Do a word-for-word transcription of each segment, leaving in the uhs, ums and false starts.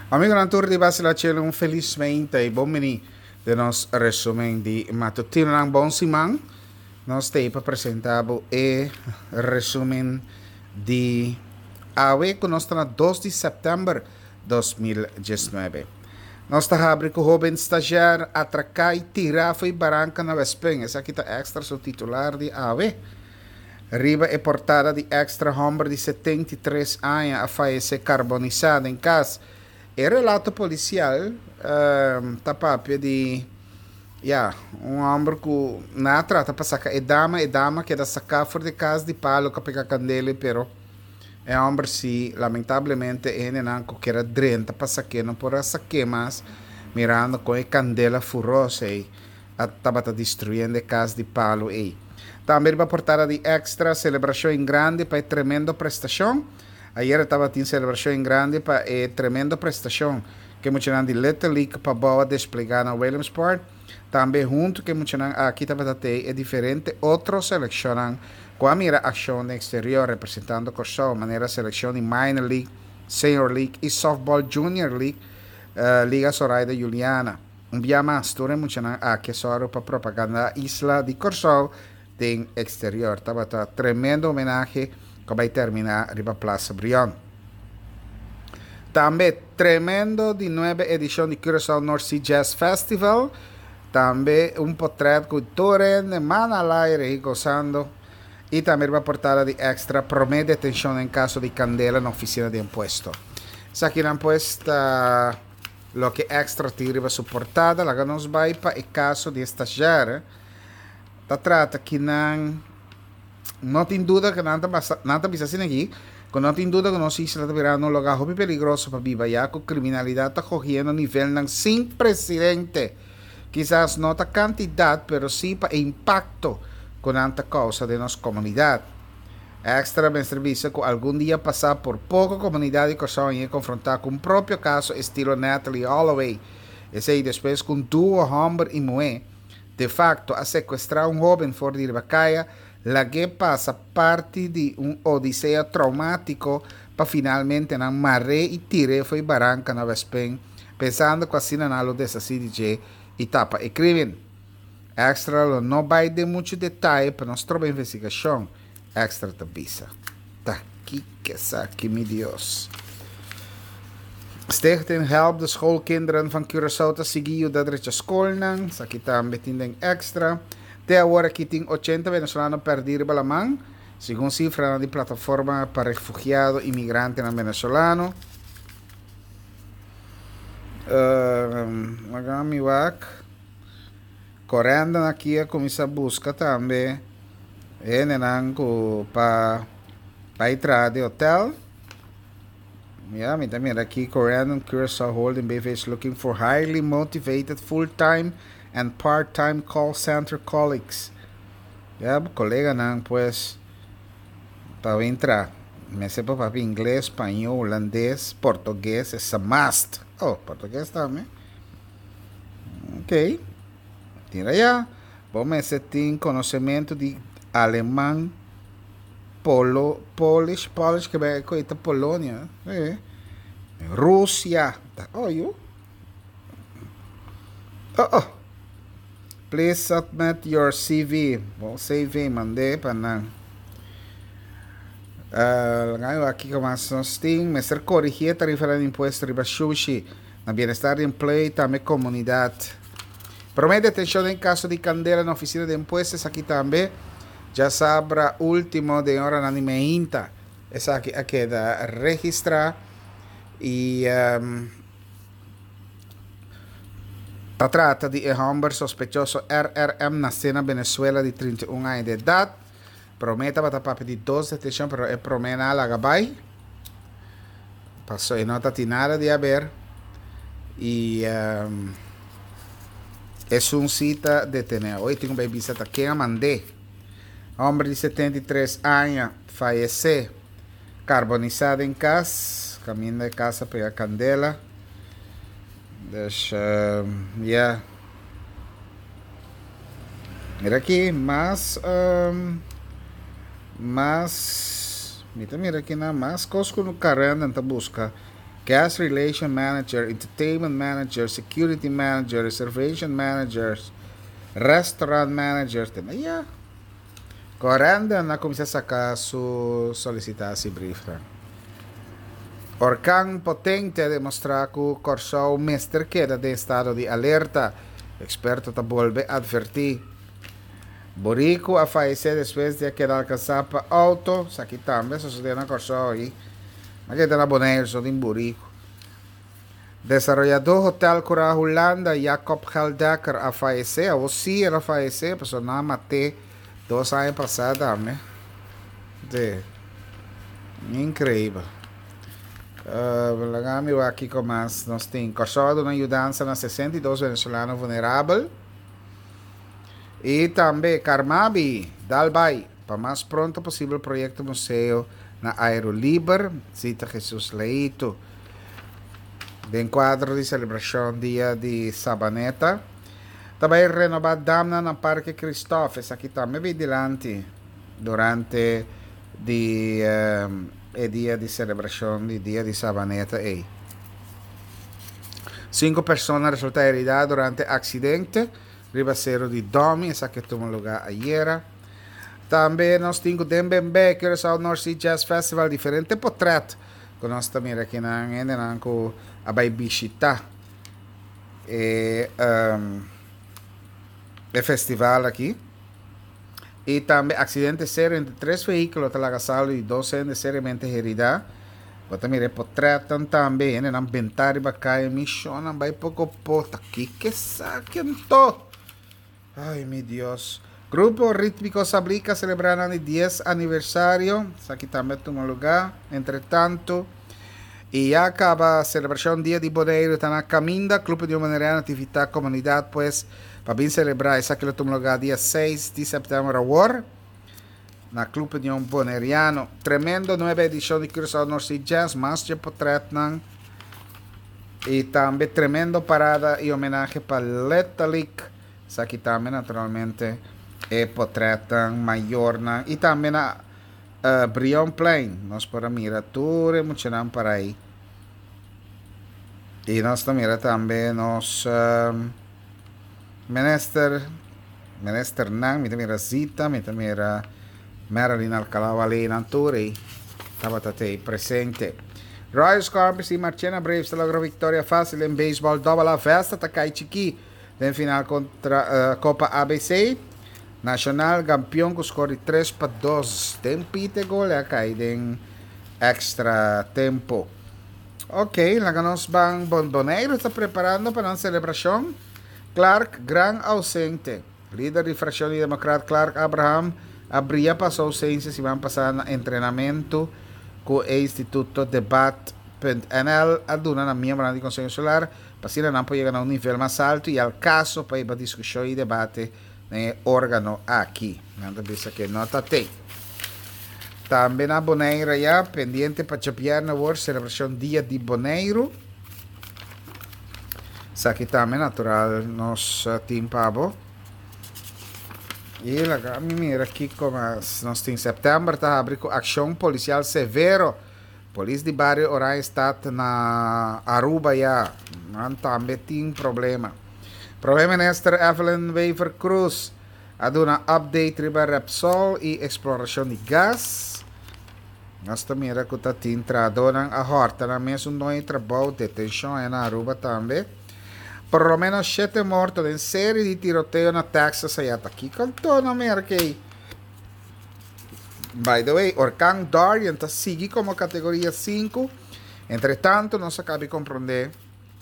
Amigo Nantur di Basilacelo, un felizmente e buon de nos resumen di matutino ng bon simang. Nos te presentabo e resumen di awe con nostra dos de setembro dois mil e dezenove. Nós está abrindo com o jovem estagiário atracar e tirar foi barranca na Vespen. Essa aqui tá extra seu titular de A W. Riba é portada de extra homem de setenta e três anos a falecer carbonizada em casa. E relato policial uh, tá papel de yeah, um homem que na trata para sacar é dama, é dama que é da sacar fora de casa de palo que pega candela, pero é homem se lamentavelmente é não que era drenta para sacar não por sacar mais mirando com a candela furosa e estava destruindo a casa de palo aí. Também vai portar de extra celebração em grande para tremendo prestação. Ayer estava em celebração em grande para a tremenda prestação que mencionam de Little League para boa desplegar na Williamsport. Também junto que mencionam aqui estava até é diferente outros selecionam com a mira ação no exterior representando Corsol, maneira seleção em Minor League, Senior League e Softball Junior League, uh, Liga Zoraida Juliana. Um dia mais, tu mencionam aqui só para propaganda Isla de Corsol tem exterior. Estava tá tremendo homenagem que vai terminar riba Plaza Brion. Também tremendo de nova edição de Curaçao North Sea Jazz Festival. Também um portrait com Toren, Manalaire e gozando. E também vai portar de extra promete detenção em caso de candela na oficina de imposto. Isso aqui na imposta, lo que extra tira suportada, lá nos vai para o caso de estagiário. Ta trata que não não tem dúvida que nada nada bisa assim aqui, que não tem dúvida que nós estamos virando um lugar muito perigoso para viver, já que a criminalidade está correndo a nível não sem precedente. Quizás não a quantidade, mas sim para o impacto com esta causa de nossa comunidade. Extra bem serviço que algum dia passar por pouca comunidade que só ia confrontar com o próprio caso estilo Natalie Holloway. Esse aí depois com duas homens e mulher. De facto, a sequestrar um jovem fora de Bacaia, la que passa parte de um odisseia traumático para finalmente não marre e tire foi barranca na Vespen, pensando que assim não dessa C D J e tapa e crime. Extra não vai de muito detalhe para nossa investigação. Extra tabisa. Tá aqui que saque, meu Deus. Stichting help de schoolkinderen van Curaçao te seguir da direita school nang sa kita betindeng extra. Te agora que tem oitenta venezolanos perdidos balamang, segundo cifra de plataforma para refugiados imigrantes na venezolano. Uh, Magami wak. Correndo aqui a começar a busca também. E nenang ko pa pa entrar de hotel. Yeah, me também aqui Korean Curaçao Holding B V is looking for highly motivated full-time and part-time call center colleagues. Yeah, colega não, pues para entrar. Me sepa para inglês, espanhol, holandês, português, é must. Oh, português também. Ok. Tira já. Bom, você tem conhecimento de alemão, Polo, Polish, Polish, que é coisa Polônia, é. Rússia, oh, you. Oh, oh. Please submit your C V. Bom, C V, mandei para não. Uh, ngayon, aqui começa nós tem, Mister corrigir tarifa de imposto riba sushi, na bem-estar de emprego, também comunidade. Promete atenção em caso de candela na oficina de impostos, aqui também. Já sabra último de hora na nimeinta. Essa aqui, aqui da registrar e um, ta trata de um homem sospechoso R R M nascido na Venezuela de trinta e um anos de idade. Prometa para papel de doze de detenção, pero é promena la gabay. Passou e não tem nada de haver. E um, é um cita detenido. Hoje tenho um baby cita que eu mandei. Homem de setenta e três anos faleceu, carbonizado em casa, caminho de casa para a candela. Deixa, uh, yeah. Mira aqui, mas, um, mas, mira, mira aqui na mais coisas no caramba, tenta buscar Guest Relation Manager, Entertainment Manager, Security Manager, Reservation Managers, Restaurant Manager. Iya. Correndo na comecei a sacar su solicitar esse brief. Orkan potente demonstra que o corso mestre queda em estado de alerta. Experto ta volve advertir. Borico a falecer depois de que alcançar para auto. Isso aqui também sucedeu na corso aí. Mas que na Bonaire, só em Borico. Desarrollador Hotel Cura Holanda, Jacob Geldecker a falecer. Ou se ele a falecer, pessoal não matei dois anos passados, né? De incrível. Uh, Lagami aqui com mais. Nós temos corso na ajudança na sessenta e dois venezuelanos vulneráveis. E também Carmabi, Dalbai, para mais pronto possível projeto museu na Aeroliber, cita Jesus Leito, de enquadro de celebração dia de Sabaneta. Também renovado Damna na Parque Cristófes, aqui também vigilante durante de, um, o dia de celebração de dia de Sabaneta. E cinco pessoas resultaram heridas durante acidente. Ribaceiro de Domi, essa que tomou lugar ayer. Também nós temos Dembembe, que é o North Sea Jazz Festival, diferente portrait. Que nós também aqui na Endenan, com a Baibishita. E um, o festival aqui. E também acidente sério entre três veículos, talagasalo e doze seriamente heridos. Também é portrait também, né? Ambientar e bacai, missão, vai pouco porta. Que que saquen todo. Ai, meu Deus. Grupo Rítmico Sablica celebrando o décimo aniversário. Isso aqui também tomou lugar. Entretanto, e já acaba a celebração Dia de Bonaire, está na Caminda, Clube de Bonaire, atividade comunidade, pues, para bem celebrar. Isso aqui tomou lugar dia seis de setembro agora. Na Clube de Bonaireano. Tremendo nova edição de Cruzado North Sea Jazz, mais de portrait. E também tremendo parada e homenagem para Letalik. Isso aqui também, naturalmente, é portrait maior. E também na uh, Brion Plain. Nós podemos mirar tudo e muito para aí. E nós também também nós uh, Minister Minister Nang, me também Zita, me também Marilyn Alcalá Valena Turi. Estava até presente. Royal Scorpions e Marchena Braves logrou vitória fácil em beisebol. Dobra a festa, Takai Chiqui. Em final contra a uh, Copa A B C. Nacional campeão com score de três para dois. Tem pite gol a cair em extra tempo. Ok, lá nós vamos. Bonaire está preparando para a celebração. Clark, gran ausente. Líder de fração de democrata Clark Abraham abria para sua ausência se vão passar no treinamento com o Instituto Debate N L aduna na minha de Conselho Solar para não chegar a um nível mais alto e ao caso para ir para discussão e debate no órgão aqui. Nada disso que nota tem. Também na Bonaire já pendente para chapear na hora celebração Dia de Bonaire. Isso aqui também natural nós timpamos. E lá, mira aqui como nós temos setembro, está abrindo ação policial severo. Polícia de Barrio Orange está na Aruba já. Não também tem problema. Problema Minister Evelyn Weaver Cruz. Aduna update riba Repsol e exploração de gás. Nós também mira que está entrado na horta na mesma noite trabalho detenção na Aruba também. Por lo menos sete mortos em série de tiroteio na Texas aí está aqui. Cantou na América. By the way, Orkan Dorian está sigue como categoria cinco. Entretanto, nós acabamos de compreender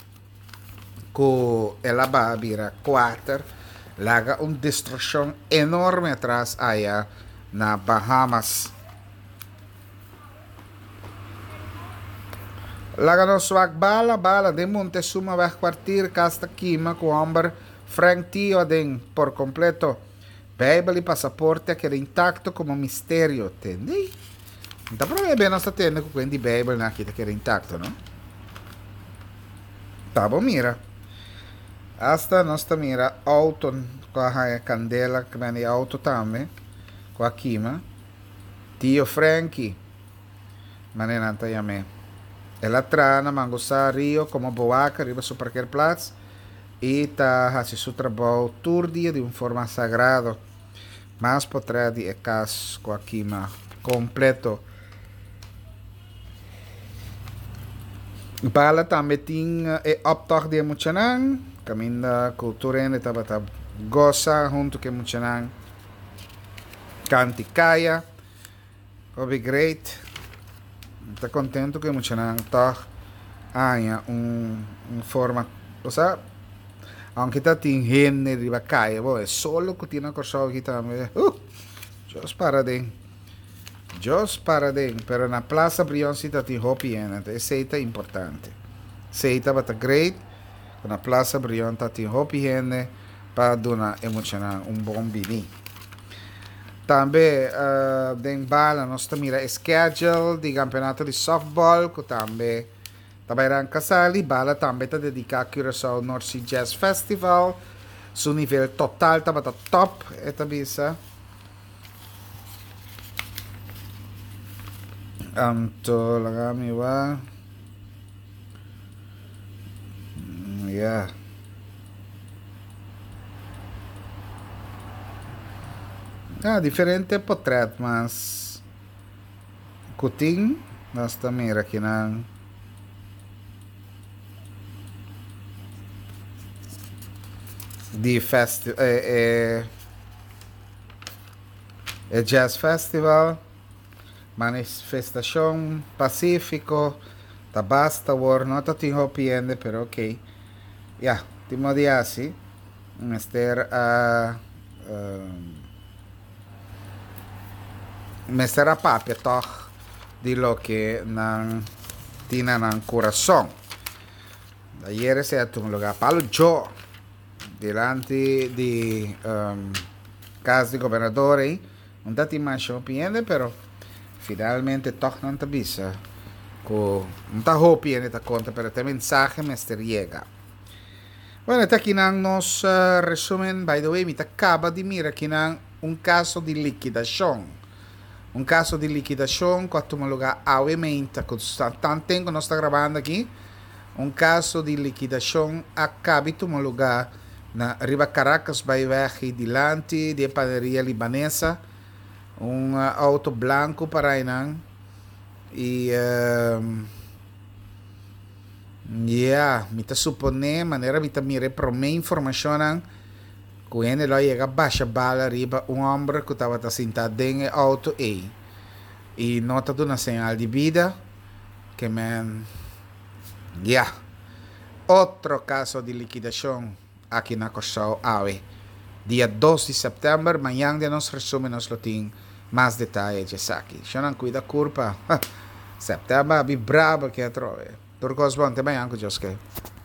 que ela vai virar quatro. Laga uma destruição enorme atrás aí na Bahamas. Laga no swag bala bala de Montezuma vai partir casta quima com Amber Frank Tio den por completo. Bible e passaporte que era intacto como mistério, entende? Então probabilmente nós está tendo com quindi Bible aqui que era intacto, não? Tá bom, mira. Hasta nós está mira auto com a candela que vem de auto também com a quima. Tio Frankie. Manena tá yame. Ela trana mangosa Rio como boaca, arriba su parkeerplaats. E tá fazendo seu trabalho todo dia de uma forma sagrada. Mas por trás de casa com aqui, completo. Bala também tinha é optocht de Muchanang. Caminho da cultura ainda estava tá goza junto com Muchanang. Canticaya. Hobby great. Está contento que Muchanang tá haya um, um forma, o sea, aunque está tingendo de bacaya, bo, é solo que tinha corso aqui também. Uh, Jos para den. Jos para den, pero na Plaza Brionsi está tem hopi en, esse é importante. Seita bata great, na Plaza Brion está tem hopi en para donar emocionar um bom bini. Também uh, den bala nós mira schedule di campeonato di softball que também também casali bala também está dedicado ao North Sea Jazz Festival su nível total estava top esta bisa anto lagami wa yeah. Ah, diferente portrait, mas kuting nasta mira kinang di festi eh, eh, eh, Jazz Festival, manifestação Pacífico, tabasta war, nota tinho piende, pero ok. Yeah, timo di asi, mister a uh, uh, Mister Apapia toch di lo che non tina nan corazon. Da ieri si è un lugar palo Joe delante di um, casa di governatore non dati mais opinione però finalmente toch non tabisa co non ta opinione ta conta per te mensaje mister llega. Bueno, esta aquí nos uh, resumen, by the way, mi acaba di mira que un caso di liquidación. Un caso di liquidazione quatto lugar ovviamente tanto tempo non sta gravando aqui un caso di liquidazione acaba em lugar na Riva Caracas by weg dilante de padaria libanesa um uh, auto branco para inang e uh, yeah mi ta suppone maneira mi ta mire pro me informazione quando ela chega baixa bala arriba um homem que estava sentado dentro do auto e e nota de uma sinal de vida que man yeah outro caso de liquidação aqui na Corsão Ave dia dois de setembro amanhã de nos resume nos lotim mais detalhes de aqui já não cuida curva setembro bi brabo que é trove turcos bom também anco Joske